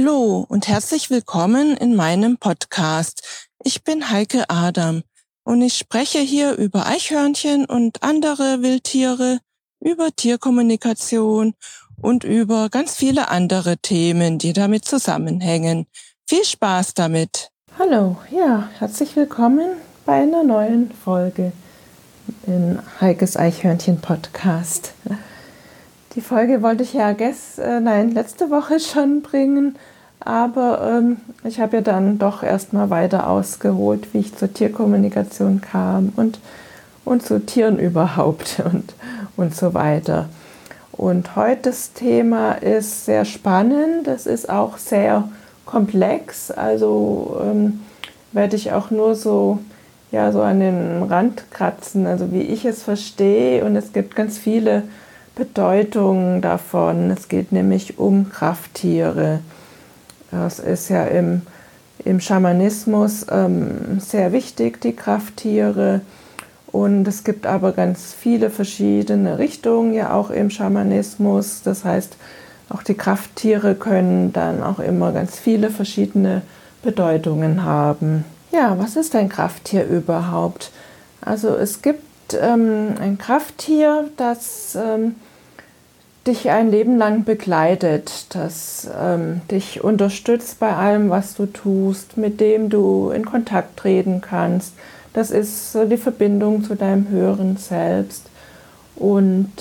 Hallo und herzlich willkommen in meinem Podcast. Ich bin Heike Adam und ich spreche hier über Eichhörnchen und andere Wildtiere, über Tierkommunikation und über ganz viele andere Themen, die damit zusammenhängen. Viel Spaß damit! Hallo, ja, herzlich willkommen bei einer neuen Folge in Heikes Eichhörnchen-Podcast. Die Folge wollte ich ja letzte Woche schon bringen, aber ich habe ja dann doch erstmal weiter ausgeholt, wie ich zur Tierkommunikation kam und zu Tieren überhaupt und so weiter. Und heute das Thema ist sehr spannend, es ist auch sehr komplex, also werde ich auch nur so an den Rand kratzen, also wie ich es verstehe, und es gibt ganz viele Bedeutungen davon. Es geht nämlich um Krafttiere. Das ist ja im Schamanismus sehr wichtig, die Krafttiere. Und es gibt aber ganz viele verschiedene Richtungen, ja auch im Schamanismus. Das heißt, auch die Krafttiere können dann auch immer ganz viele verschiedene Bedeutungen haben. Ja, was ist ein Krafttier überhaupt? Also es gibt ein Krafttier, das dich ein Leben lang begleitet, das dich unterstützt bei allem, was du tust, mit dem du in Kontakt treten kannst. Das ist die Verbindung zu deinem höheren Selbst. Und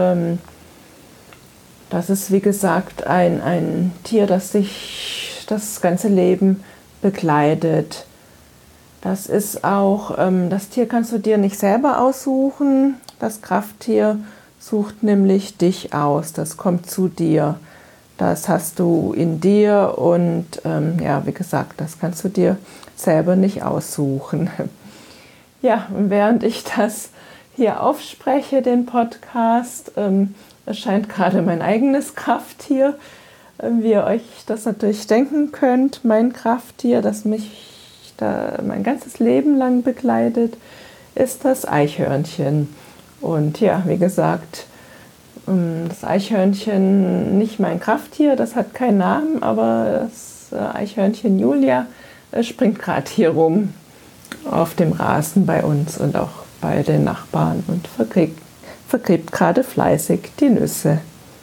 das ist, wie gesagt, ein Tier, das dich das ganze Leben begleitet. Das ist auch, das Tier kannst du dir nicht selber aussuchen. Das Krafttier sucht nämlich dich aus. Das kommt zu dir. Das hast du in dir und wie gesagt, das kannst du dir selber nicht aussuchen. Ja, und während ich das hier aufspreche, den Podcast, erscheint gerade mein eigenes Krafttier. Wie ihr euch das natürlich denken könnt, mein Krafttier, das mich da mein ganzes Leben lang begleitet, ist das Eichhörnchen. Und ja, wie gesagt, das Eichhörnchen, nicht mein Krafttier, das hat keinen Namen, aber das Eichhörnchen Julia springt gerade hier rum auf dem Rasen bei uns und auch bei den Nachbarn und vergräbt gerade fleißig die Nüsse.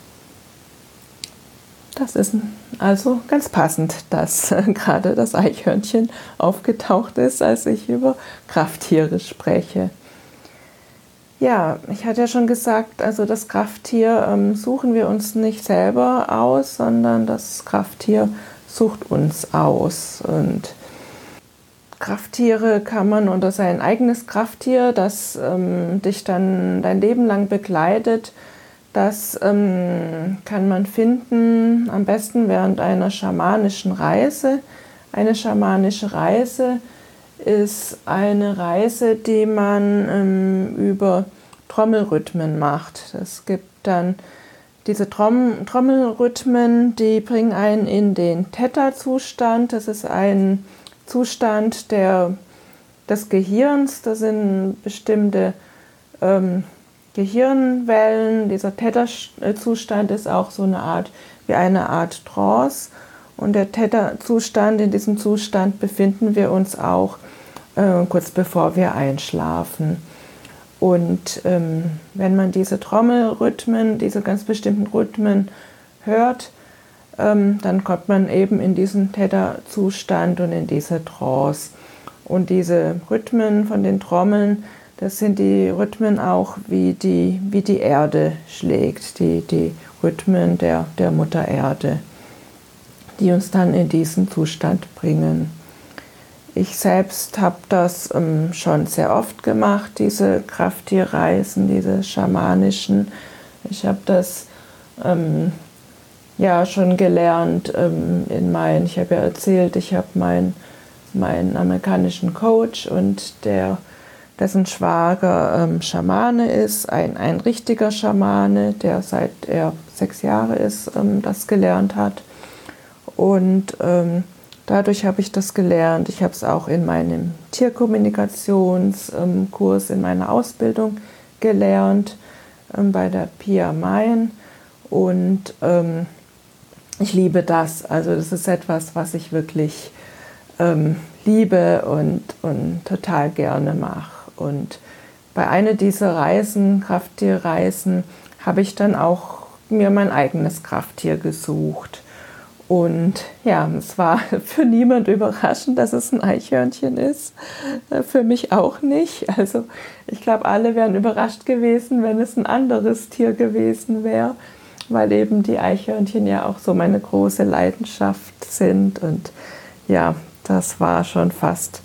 Das ist also ganz passend, dass gerade das Eichhörnchen aufgetaucht ist, als ich über Krafttiere spreche. Ja, ich hatte ja schon gesagt, also das Krafttier suchen wir uns nicht selber aus, sondern das Krafttier sucht uns aus. Und Krafttiere kann man oder sein eigenes Krafttier, das dich dann dein Leben lang begleitet, das kann man finden, am besten während einer schamanischen Reise. Eine schamanische Reise ist eine Reise, die man über Trommelrhythmen macht. Es gibt dann diese Trommelrhythmen, die bringen einen in den Theta-Zustand. Das ist ein Zustand des Gehirns. Das sind bestimmte Gehirnwellen. Dieser Theta-Zustand ist auch so eine Art Trance. Und der Theta-Zustand, in diesem Zustand befinden wir uns auch kurz bevor wir einschlafen. Und wenn man diese Trommelrhythmen, diese ganz bestimmten Rhythmen hört, dann kommt man eben in diesen Theta-Zustand und in diese Trance. Und diese Rhythmen von den Trommeln, das sind die Rhythmen auch, wie die Erde schlägt, die Rhythmen der Mutter Erde, die uns dann in diesen Zustand bringen. Ich selbst habe das schon sehr oft gemacht, diese Krafttierreisen, diese schamanischen. Ich habe das schon gelernt ich habe ja erzählt, ich habe meinen amerikanischen Coach und dessen Schwager Schamane ist, ein richtiger Schamane, der seit er 6 Jahre ist, das gelernt hat. Und dadurch habe ich das gelernt. Ich habe es auch in meinem Tierkommunikationskurs, in meiner Ausbildung gelernt, bei der Pia Mein. Und ich liebe das. Also das ist etwas, was ich wirklich liebe und total gerne mache. Und bei einer dieser Reisen, Krafttierreisen, habe ich dann auch mir mein eigenes Krafttier gesucht. Und ja, es war für niemand überraschend, dass es ein Eichhörnchen ist. Für mich auch nicht. Also ich glaube, alle wären überrascht gewesen, wenn es ein anderes Tier gewesen wäre, weil eben die Eichhörnchen ja auch so meine große Leidenschaft sind. Und ja, das war schon fast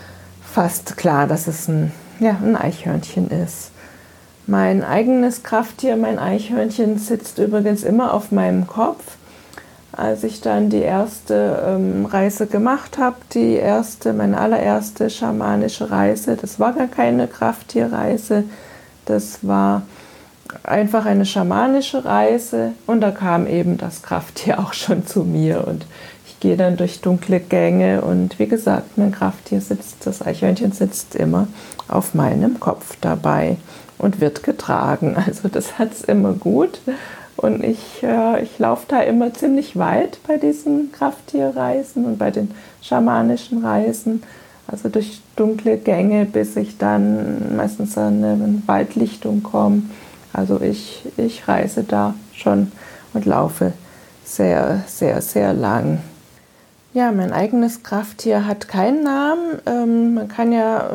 klar, dass es ein Eichhörnchen ist. Mein eigenes Krafttier, mein Eichhörnchen, sitzt übrigens immer auf meinem Kopf. Als ich dann die erste Reise gemacht habe, meine allererste schamanische Reise, das war gar keine Krafttierreise, das war einfach eine schamanische Reise und da kam eben das Krafttier auch schon zu mir und ich gehe dann durch dunkle Gänge und wie gesagt, mein Krafttier das Eichhörnchen sitzt immer auf meinem Kopf dabei und wird getragen. Also das hat es immer gut und ich laufe da immer ziemlich weit bei diesen Krafttierreisen und bei den schamanischen Reisen. Also durch dunkle Gänge, bis ich dann meistens an eine Waldlichtung komme. Also ich reise da schon und laufe sehr, sehr, sehr lang. Ja, mein eigenes Krafttier hat keinen Namen. Man kann ja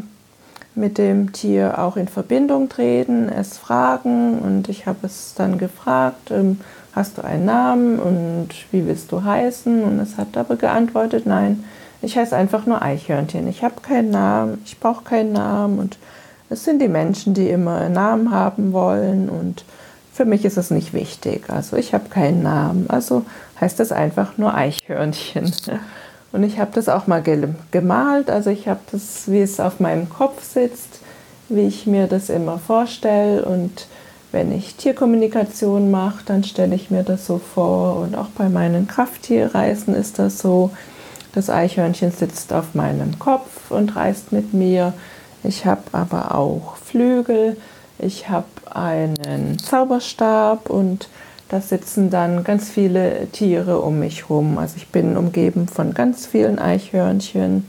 mit dem Tier auch in Verbindung treten, es fragen und ich habe es dann gefragt, hast du einen Namen und wie willst du heißen? Und es hat aber geantwortet, nein, ich heiße einfach nur Eichhörnchen. Ich habe keinen Namen, ich brauche keinen Namen und es sind die Menschen, die immer einen Namen haben wollen und für mich ist es nicht wichtig. Also ich habe keinen Namen, also heißt es einfach nur Eichhörnchen. Und ich habe das auch mal gemalt, also ich habe das, wie es auf meinem Kopf sitzt, wie ich mir das immer vorstelle. Und wenn ich Tierkommunikation mache, dann stelle ich mir das so vor. Und auch bei meinen Krafttierreisen ist das so. Das Eichhörnchen sitzt auf meinem Kopf und reist mit mir. Ich habe aber auch Flügel, ich habe einen Zauberstab und da sitzen dann ganz viele Tiere um mich herum. Also ich bin umgeben von ganz vielen Eichhörnchen,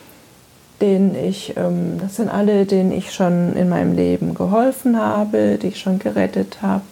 das sind alle, denen ich schon in meinem Leben geholfen habe, die ich schon gerettet habe.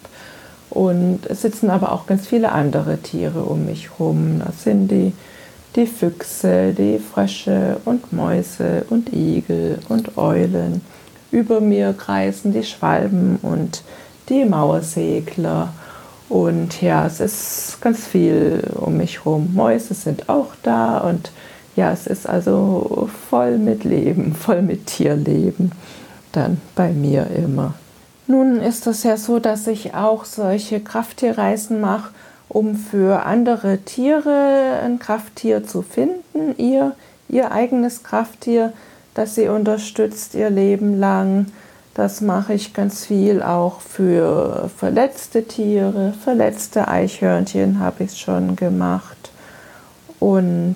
Und es sitzen aber auch ganz viele andere Tiere um mich herum. Das sind die Füchse, die Frösche und Mäuse und Igel und Eulen. Über mir kreisen die Schwalben und die Mauersegler. Und ja, es ist ganz viel um mich herum. Mäuse sind auch da und ja, es ist also voll mit Leben, voll mit Tierleben dann bei mir immer. Nun ist es ja so, dass ich auch solche Krafttierreisen mache, um für andere Tiere ein Krafttier zu finden, ihr eigenes Krafttier, das sie unterstützt ihr Leben lang. Das mache ich ganz viel auch für verletzte Tiere, verletzte Eichhörnchen habe ich schon gemacht. Und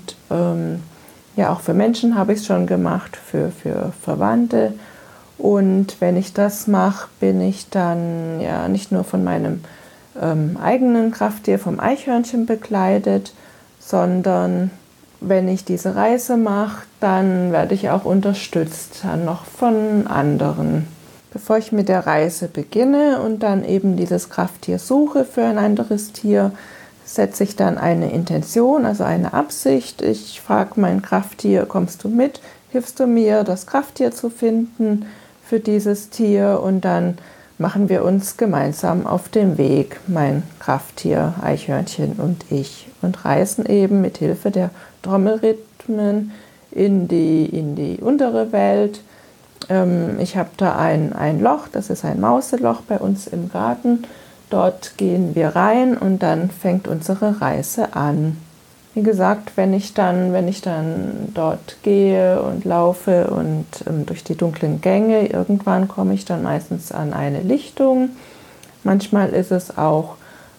auch für Menschen habe ich es schon gemacht, für Verwandte. Und wenn ich das mache, bin ich dann ja nicht nur von meinem eigenen Krafttier, vom Eichhörnchen begleitet, sondern wenn ich diese Reise mache, dann werde ich auch unterstützt dann noch von anderen. Bevor ich mit der Reise beginne und dann eben dieses Krafttier suche für ein anderes Tier, setze ich dann eine Intention, also eine Absicht. Ich frage mein Krafttier, kommst du mit? Hilfst du mir, das Krafttier zu finden für dieses Tier? Und dann machen wir uns gemeinsam auf den Weg, mein Krafttier, Eichhörnchen und ich, und reisen eben mit Hilfe der Trommelrhythmen in die untere Welt. Ich habe da ein Loch, das ist ein Mauseloch bei uns im Garten. Dort gehen wir rein und dann fängt unsere Reise an. Wie gesagt, wenn ich dann dort gehe und laufe und durch die dunklen Gänge, irgendwann komme ich dann meistens an eine Lichtung. Manchmal ist es auch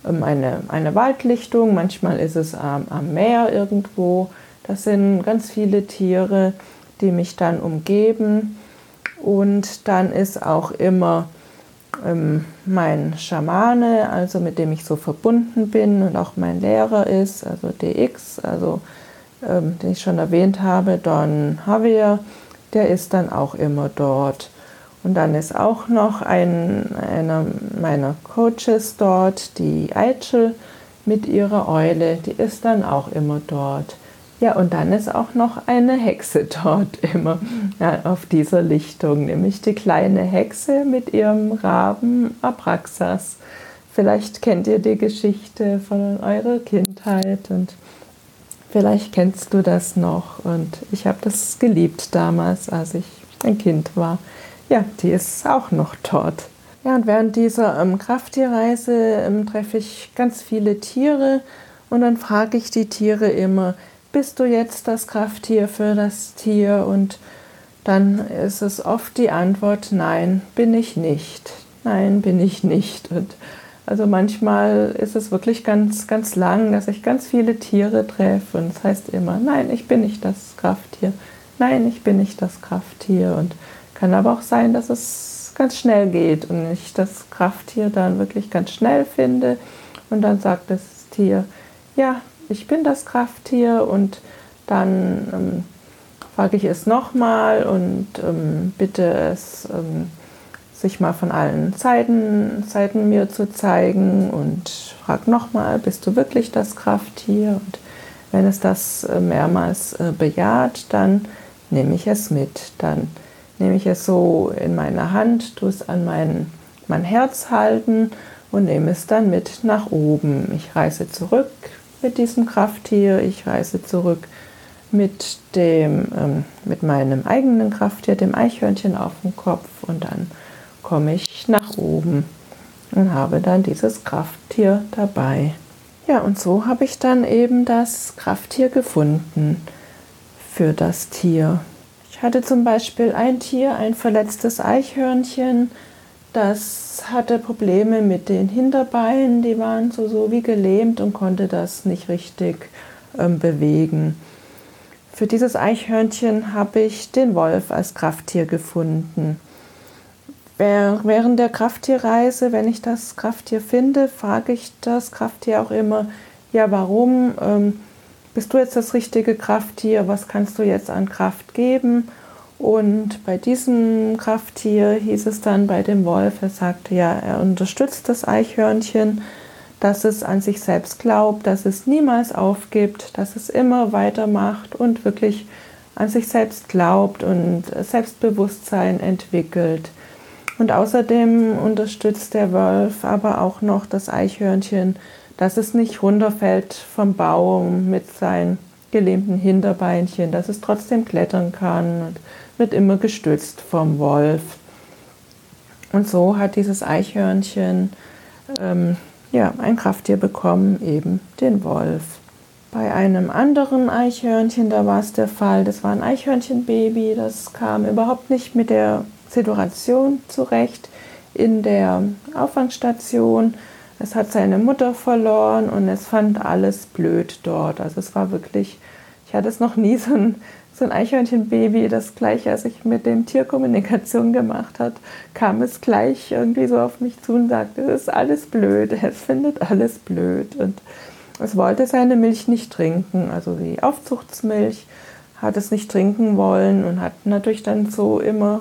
eine Waldlichtung, manchmal ist es am Meer irgendwo. Das sind ganz viele Tiere, die mich dann umgeben. Und dann ist auch immer mein Schamane, also mit dem ich so verbunden bin und auch mein Lehrer ist, also DX, also den ich schon erwähnt habe, Don Javier, der ist dann auch immer dort. Und dann ist auch noch einer meiner Coaches dort, die Eichel mit ihrer Eule, die ist dann auch immer dort. Ja, und dann ist auch noch eine Hexe dort immer auf dieser Lichtung, nämlich die kleine Hexe mit ihrem Raben Abraxas. Vielleicht kennt ihr die Geschichte von eurer Kindheit und vielleicht kennst du das noch. Und ich habe das geliebt damals, als ich ein Kind war. Ja, die ist auch noch dort. Ja, und während dieser Krafttierreise treffe ich ganz viele Tiere und dann frage ich die Tiere immer, bist du jetzt das Krafttier für das Tier? Und dann ist es oft die Antwort, nein, bin ich nicht. Nein, bin ich nicht. Und also manchmal ist es wirklich ganz, ganz lang, dass ich ganz viele Tiere treffe und es heißt immer, nein, ich bin nicht das Krafttier. Nein, ich bin nicht das Krafttier. Und kann aber auch sein, dass es ganz schnell geht und ich das Krafttier dann wirklich ganz schnell finde und dann sagt das Tier, ja, ich bin das Krafttier und dann frage ich es nochmal und bitte es, sich mal von allen Seiten mir zu zeigen und frage nochmal, bist du wirklich das Krafttier? Und wenn es das mehrmals bejaht, dann nehme ich es mit. Dann nehme ich es so in meine Hand, tue es an mein Herz halten und nehme es dann mit nach oben. Ich reise zurück mit diesem Krafttier, ich reise zurück mit meinem eigenen Krafttier, dem Eichhörnchen auf dem Kopf und dann komme ich nach oben und habe dann dieses Krafttier dabei. Ja, und so habe ich dann eben das Krafttier gefunden für das Tier. Ich hatte zum Beispiel ein Tier, ein verletztes Eichhörnchen, das hatte Probleme mit den Hinterbeinen, die waren so wie gelähmt und konnte das nicht richtig bewegen. Für dieses Eichhörnchen habe ich den Wolf als Krafttier gefunden. Während der Krafttierreise, wenn ich das Krafttier finde, frage ich das Krafttier auch immer, ja, warum bist du jetzt das richtige Krafttier? Was kannst du jetzt an Kraft geben? Und bei diesem Krafttier hieß es dann bei dem Wolf, er sagte, ja, er unterstützt das Eichhörnchen, dass es an sich selbst glaubt, dass es niemals aufgibt, dass es immer weitermacht und wirklich an sich selbst glaubt und Selbstbewusstsein entwickelt. Und außerdem unterstützt der Wolf aber auch noch das Eichhörnchen, dass es nicht runterfällt vom Baum mit seinen gelähmten Hinterbeinchen, dass es trotzdem klettern kann und wird immer gestützt vom Wolf. Und so hat dieses Eichhörnchen ein Krafttier bekommen, eben den Wolf. Bei einem anderen Eichhörnchen, da war es der Fall, das war ein Eichhörnchenbaby, das kam überhaupt nicht mit der Situation zurecht in der Auffangstation. Es hat seine Mutter verloren und es fand alles blöd dort. Also es war wirklich, ich hatte es noch nie so ein Eichhörnchenbaby, das gleich, als ich mit dem Tierkommunikation gemacht hat, kam es gleich irgendwie so auf mich zu und sagte, es ist alles blöd, es findet alles blöd. Und es wollte seine Milch nicht trinken, also die Aufzuchtsmilch, hat es nicht trinken wollen und hat natürlich dann so immer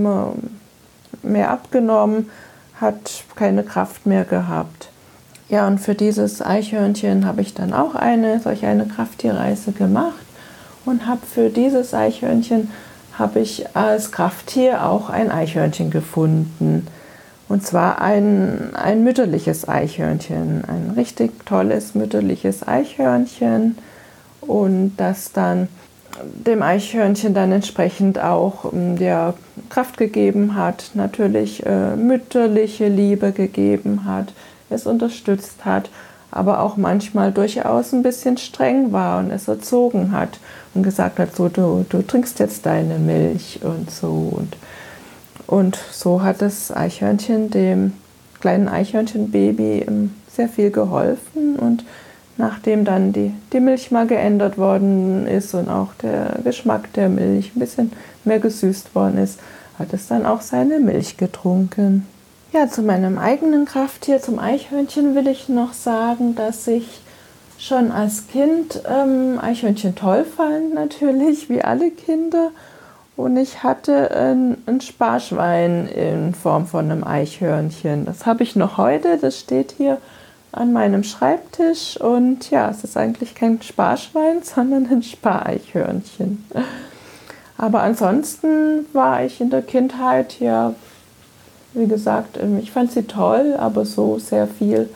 mehr abgenommen, hat keine Kraft mehr gehabt. Ja, und für dieses Eichhörnchen habe ich dann auch solch eine Krafttierreise gemacht und habe für dieses Eichhörnchen habe ich als Krafttier auch ein Eichhörnchen gefunden. Und zwar ein mütterliches Eichhörnchen, ein richtig tolles mütterliches Eichhörnchen und das dann dem Eichhörnchen dann entsprechend auch Kraft gegeben hat, natürlich mütterliche Liebe gegeben hat, es unterstützt hat, aber auch manchmal durchaus ein bisschen streng war und es erzogen hat und gesagt hat, so du trinkst jetzt deine Milch und so. Und so hat das Eichhörnchen dem kleinen Eichhörnchenbaby sehr viel geholfen und nachdem dann die Milch mal geändert worden ist und auch der Geschmack der Milch ein bisschen mehr gesüßt worden ist, hat es dann auch seine Milch getrunken. Ja, zu meinem eigenen Krafttier, zum Eichhörnchen, will ich noch sagen, dass ich schon als Kind Eichhörnchen toll fand, natürlich, wie alle Kinder. Und ich hatte ein Sparschwein in Form von einem Eichhörnchen. Das habe ich noch heute, das steht hier an meinem Schreibtisch. Und ja, es ist eigentlich kein Sparschwein, sondern ein Spareichhörnchen. Aber ansonsten war ich in der Kindheit ja, wie gesagt, ich fand sie toll, aber so sehr viel,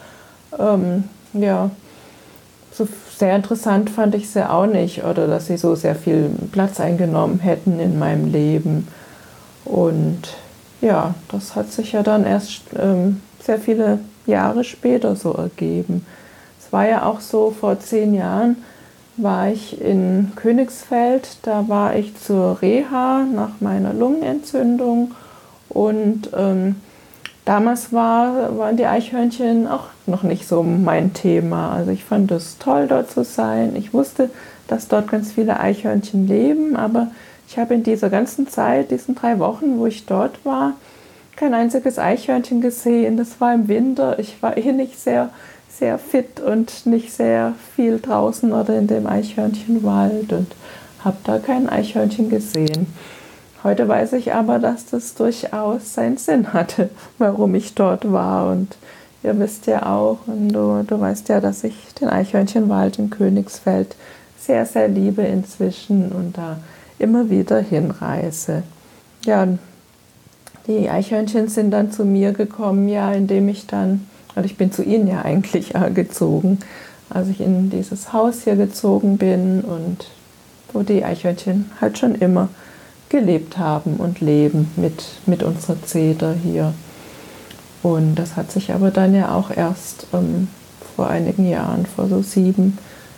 ja, so sehr interessant fand ich sie auch nicht, oder dass sie so sehr viel Platz eingenommen hätten in meinem Leben. Und ja, das hat sich ja dann erst sehr viele Jahre später so ergeben. Es war ja auch so, vor 10 Jahren war ich in Königsfeld, da war ich zur Reha nach meiner Lungenentzündung. Und damals waren die Eichhörnchen auch noch nicht so mein Thema. Also ich fand es toll, dort zu sein. Ich wusste, dass dort ganz viele Eichhörnchen leben, aber ich habe in dieser ganzen Zeit, diesen 3 Wochen, wo ich dort war, kein einziges Eichhörnchen gesehen. Das war im Winter. Ich war nicht sehr, sehr fit und nicht sehr viel draußen oder in dem Eichhörnchenwald und habe da kein Eichhörnchen gesehen. Heute weiß ich aber, dass das durchaus seinen Sinn hatte, warum ich dort war. Und ihr wisst ja auch, und du weißt ja, dass ich den Eichhörnchenwald in Königsfeld sehr, sehr liebe inzwischen und da immer wieder hinreise. Ja, die Eichhörnchen sind dann zu mir gekommen, ja, indem ich dann, also ich bin zu ihnen ja eigentlich gezogen, als ich in dieses Haus hier gezogen bin und wo die Eichhörnchen halt schon immer gelebt haben und leben mit unserer Zeder hier. Und das hat sich aber dann ja auch erst vor einigen Jahren, vor so 7,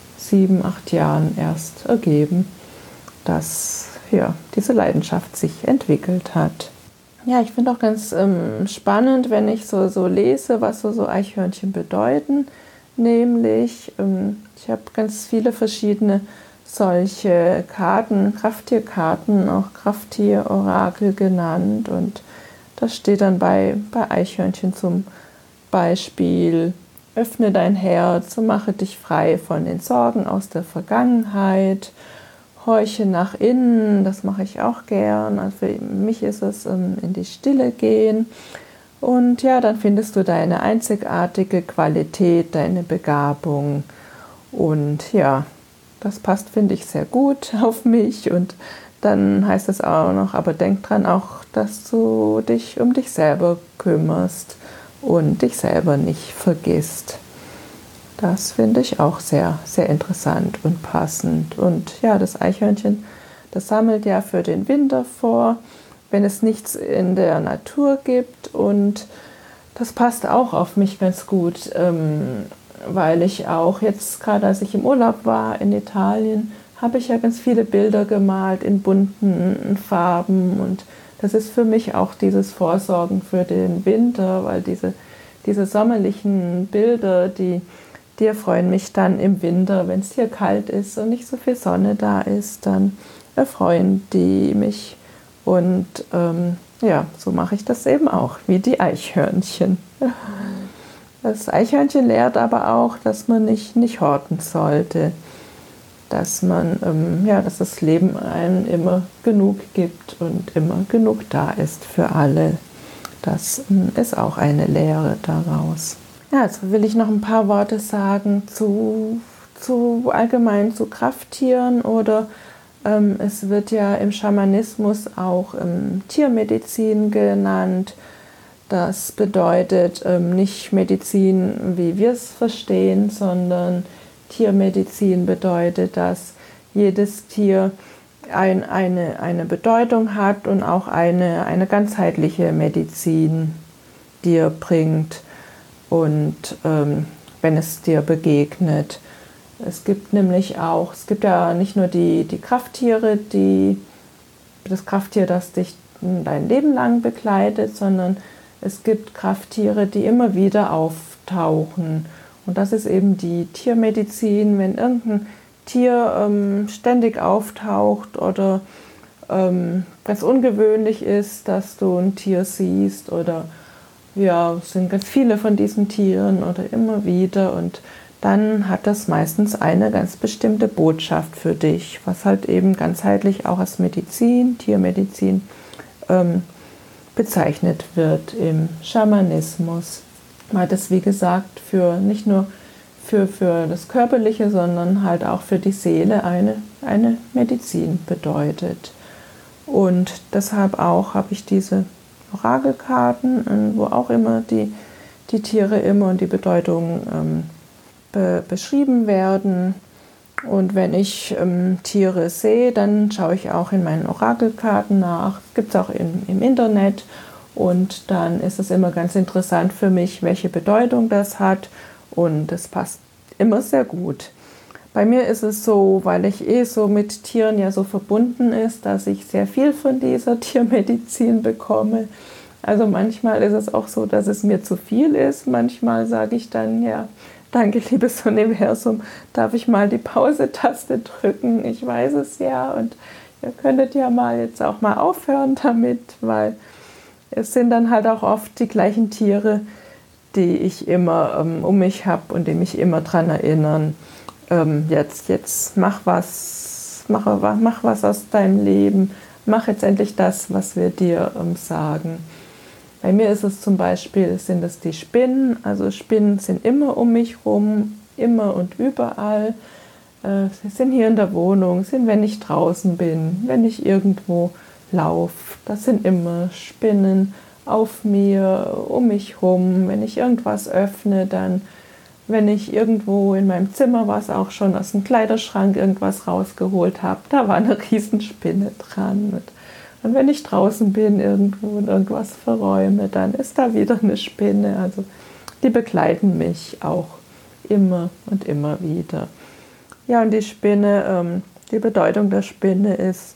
8 Jahren erst ergeben, dass ja, diese Leidenschaft sich entwickelt hat. Ja, ich finde auch ganz spannend, wenn ich so lese, was so Eichhörnchen bedeuten. Nämlich, ich habe ganz viele verschiedene solche Karten, Krafttierkarten, auch Krafttierorakel genannt. Und das steht dann bei Eichhörnchen zum Beispiel: Öffne dein Herz und mache dich frei von den Sorgen aus der Vergangenheit. Horche nach innen, das mache ich auch gern. Also für mich ist es in die Stille gehen. Und ja, dann findest du deine einzigartige Qualität, deine Begabung. Und ja, das passt, finde ich, sehr gut auf mich. Und dann heißt es auch noch, aber denk dran auch, dass du dich um dich selber kümmerst und dich selber nicht vergisst. Das finde ich auch sehr, sehr interessant und passend. Und ja, das Eichhörnchen, das sammelt ja für den Winter vor, wenn es nichts in der Natur gibt. Und das passt auch auf mich ganz gut, weil ich auch jetzt, gerade als ich im Urlaub war in Italien, habe ich ja ganz viele Bilder gemalt in bunten Farben. Und das ist für mich auch dieses Vorsorgen für den Winter, weil diese sommerlichen Bilder, die erfreuen mich dann im Winter, wenn es hier kalt ist und nicht so viel Sonne da ist, dann erfreuen die mich. Und ja, so mache ich das eben auch, wie die Eichhörnchen. Das Eichhörnchen lehrt aber auch, dass man nicht horten sollte, dass man, dass das Leben einem immer genug gibt und immer genug da ist für alle. Das ist auch eine Lehre daraus. Ja, jetzt will ich noch ein paar Worte sagen zu allgemein zu Krafttieren oder es wird ja im Schamanismus auch Tiermedizin genannt. Das bedeutet nicht Medizin, wie wir es verstehen, sondern Tiermedizin bedeutet, dass jedes Tier eine Bedeutung hat und auch eine ganzheitliche Medizin dir bringt. Und wenn es dir begegnet. Es gibt ja nicht nur die Krafttiere, das Krafttier, das dich dein Leben lang begleitet, sondern es gibt Krafttiere, die immer wieder auftauchen. Und das ist eben die Tiermedizin, wenn irgendein Tier ständig auftaucht oder ganz ungewöhnlich ist, dass du ein Tier siehst oder ja, es sind ganz viele von diesen Tieren oder immer wieder, und dann hat das meistens eine ganz bestimmte Botschaft für dich, was halt eben ganzheitlich auch als Medizin, Tiermedizin bezeichnet wird im Schamanismus. Weil das, wie gesagt, für nicht nur für das Körperliche, sondern halt auch für die Seele eine Medizin bedeutet. Und deshalb auch habe ich diese Orakelkarten, wo auch immer die Tiere immer und die Bedeutung beschrieben werden. Und wenn ich Tiere sehe, dann schaue ich auch in meinen Orakelkarten nach. Das gibt es auch im Internet. Und dann ist es immer ganz interessant für mich, welche Bedeutung das hat. Und das passt immer sehr gut. Bei mir ist es so, weil ich so mit Tieren ja so verbunden ist, dass ich sehr viel von dieser Tiermedizin bekomme. Also manchmal ist es auch so, dass es mir zu viel ist. Manchmal sage ich dann, ja, danke, liebes Universum, darf ich mal die Pause-Taste drücken? Ich weiß es ja, und ihr könntet ja mal jetzt auch mal aufhören damit, weil es sind dann halt auch oft die gleichen Tiere, die ich immer um mich habe und die mich immer daran erinnern, jetzt mach was aus deinem Leben, mach jetzt endlich das, was wir dir sagen. Bei mir ist es zum Beispiel, sind es die Spinnen. Also Spinnen sind immer um mich rum, immer und überall. Sie sind hier in der Wohnung, sind, wenn ich draußen bin, wenn ich irgendwo laufe. Das sind immer Spinnen auf mir, um mich rum. Wenn ich irgendwas öffne, dann, wenn ich irgendwo in meinem Zimmer was auch schon aus dem Kleiderschrank irgendwas rausgeholt habe, da war eine Riesenspinne dran. Und wenn ich draußen bin irgendwo und irgendwas verräume, dann ist da wieder eine Spinne. Also die begleiten mich auch immer und immer wieder. Ja, und die Spinne, die Bedeutung der Spinne ist,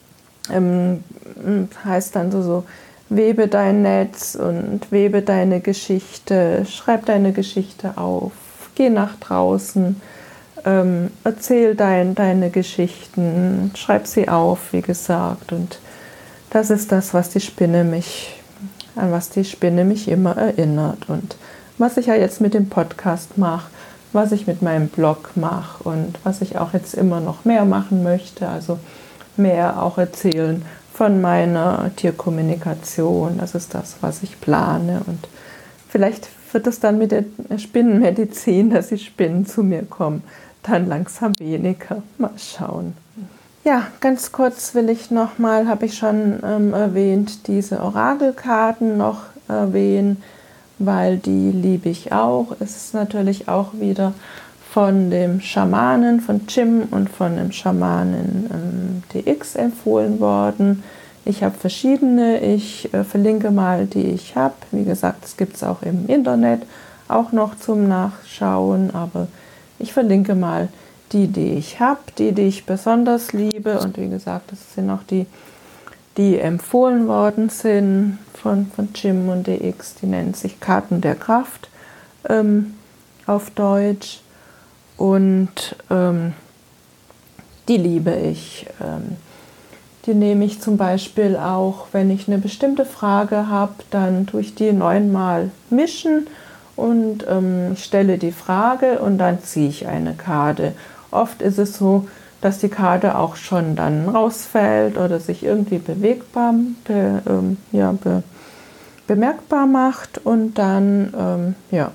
heißt dann so, webe dein Netz und webe deine Geschichte, schreib deine Geschichte auf, geh nach draußen, erzähl deine Geschichten, schreib sie auf, wie gesagt. Und das ist das, an was die Spinne mich immer erinnert. Und was ich ja jetzt mit dem Podcast mache, was ich mit meinem Blog mache und was ich auch jetzt immer noch mehr machen möchte, also mehr auch erzählen von meiner Tierkommunikation. Das ist das, was ich plane. Und vielleicht wird es dann mit der Spinnenmedizin, dass die Spinnen zu mir kommen, dann langsam weniger. Mal schauen. Ja, ganz kurz habe ich schon erwähnt, diese Orakelkarten noch erwähnen, weil die liebe ich auch. Es ist natürlich auch wieder von dem Schamanen, von Jim und von dem Schamanen DX empfohlen worden. Ich habe verschiedene, ich verlinke mal, die ich habe. Wie gesagt, das gibt es auch im Internet, auch noch zum Nachschauen, aber ich verlinke mal die ich habe, die ich besonders liebe. Und wie gesagt, das sind auch die empfohlen worden sind von Jim und DX. Die nennen sich Karten der Kraft auf Deutsch. Und die liebe ich. Die nehme ich zum Beispiel auch, wenn ich eine bestimmte Frage habe, dann tue ich die 9-mal mischen und ich stelle die Frage und dann ziehe ich eine Karte. Oft ist es so, dass die Karte auch schon dann rausfällt oder sich irgendwie bemerkbar macht, und dann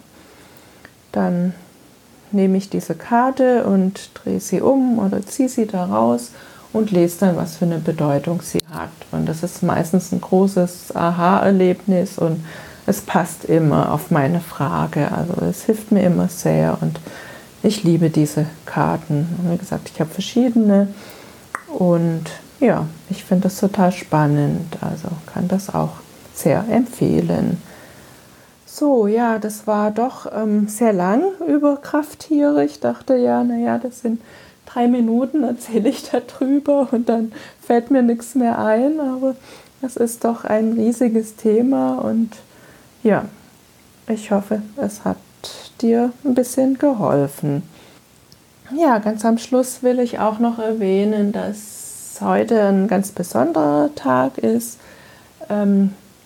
nehme ich diese Karte und drehe sie um oder ziehe sie da raus und lese dann, was für eine Bedeutung sie hat. Und das ist meistens ein großes Aha-Erlebnis und es passt immer auf meine Frage. Also es hilft mir immer sehr und ich liebe diese Karten. Und wie gesagt, ich habe verschiedene und ja, ich finde das total spannend. Also kann das auch sehr empfehlen. So, ja, das war doch sehr lang über Krafttiere. Ich dachte ja, das sind 3 Minuten, erzähle ich darüber und dann fällt mir nichts mehr ein. Aber das ist doch ein riesiges Thema und ja, ich hoffe, es hat dir ein bisschen geholfen. Ja, ganz am Schluss will ich auch noch erwähnen, dass heute ein ganz besonderer Tag ist.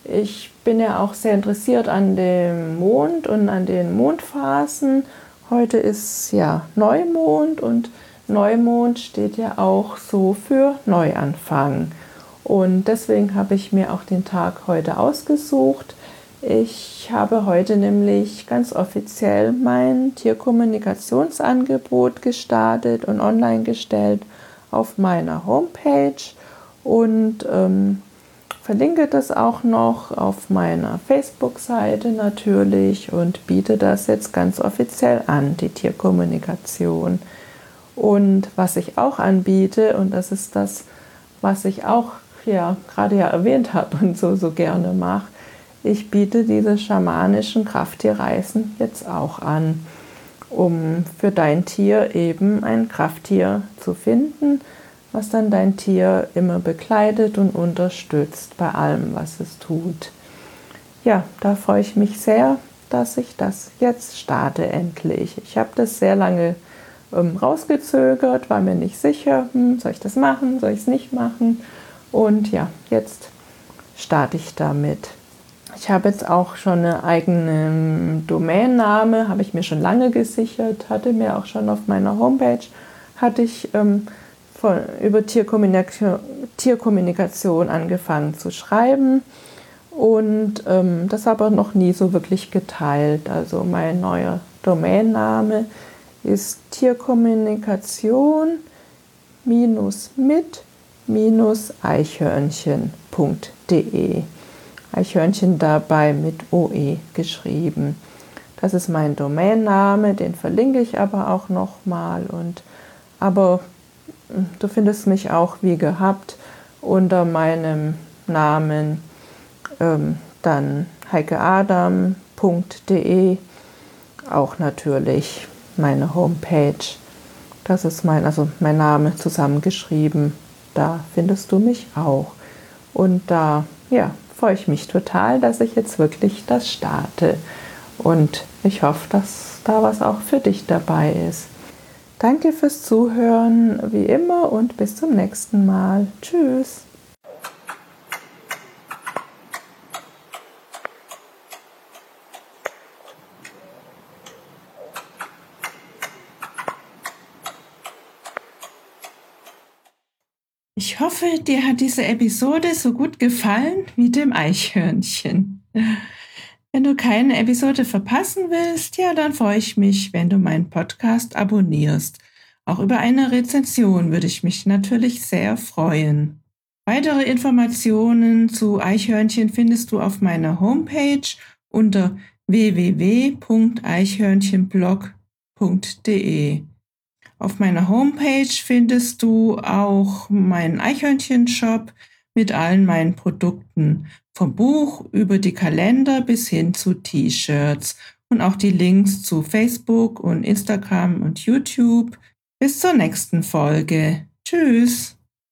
Ich bin ja auch sehr interessiert an dem Mond und an den Mondphasen. Heute ist ja Neumond und Neumond steht ja auch so für Neuanfang. Und deswegen habe ich mir auch den Tag heute ausgesucht. Ich habe heute nämlich ganz offiziell mein Tierkommunikationsangebot gestartet und online gestellt auf meiner Homepage und verlinke das auch noch auf meiner Facebook-Seite natürlich und biete das jetzt ganz offiziell an, die Tierkommunikation. Und was ich auch anbiete, und das ist das, was ich auch gerade erwähnt habe und so gerne mache, ich biete diese schamanischen Krafttierreisen jetzt auch an, um für dein Tier eben ein Krafttier zu finden, was dann dein Tier immer begleitet und unterstützt bei allem, was es tut. Ja, da freue ich mich sehr, dass ich das jetzt starte endlich. Ich habe das sehr lange rausgezögert, war mir nicht sicher, soll ich das machen, soll ich es nicht machen? Und ja, jetzt starte ich damit. Ich habe jetzt auch schon eine eigene Domainname, habe ich mir schon lange gesichert, hatte mir auch schon auf meiner Homepage, hatte ich über Tierkommunikation angefangen zu schreiben und das aber noch nie so wirklich geteilt. Also mein neuer Domainname ist tierkommunikation-mit-eichhörnchen.de. Eichhörnchen dabei mit OE geschrieben. Das ist mein Domainname, den verlinke ich aber auch nochmal. Aber du findest mich auch wie gehabt unter meinem Namen, dann heikeadam.de, auch natürlich meine Homepage. Das ist mein Name zusammengeschrieben. Da findest du mich auch. Und da freue ich mich total, dass ich jetzt wirklich das starte. Und ich hoffe, dass da was auch für dich dabei ist. Danke fürs Zuhören, wie immer, und bis zum nächsten Mal. Tschüss. Ich hoffe, dir hat diese Episode so gut gefallen wie dem Eichhörnchen. Wenn du keine Episode verpassen willst, dann freue ich mich, wenn du meinen Podcast abonnierst. Auch über eine Rezension würde ich mich natürlich sehr freuen. Weitere Informationen zu Eichhörnchen findest du auf meiner Homepage unter www.eichhörnchenblog.de. Auf meiner Homepage findest du auch meinen Eichhörnchen-Shop mit allen meinen Produkten, vom Buch über die Kalender bis hin zu T-Shirts und auch die Links zu Facebook und Instagram und YouTube. Bis zur nächsten Folge. Tschüss!